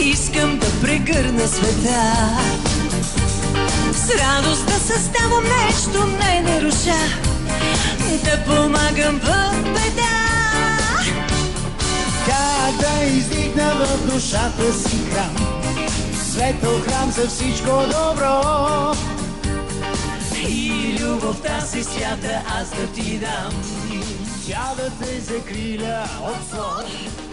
Искам да прегърна света, с радост да съставам нещо не наруша, да помагам в беда. Как да издигна в душата си храм, светъл храм за всичко добро. И любовта си свята аз да ти дам, тя да те закриля от сон.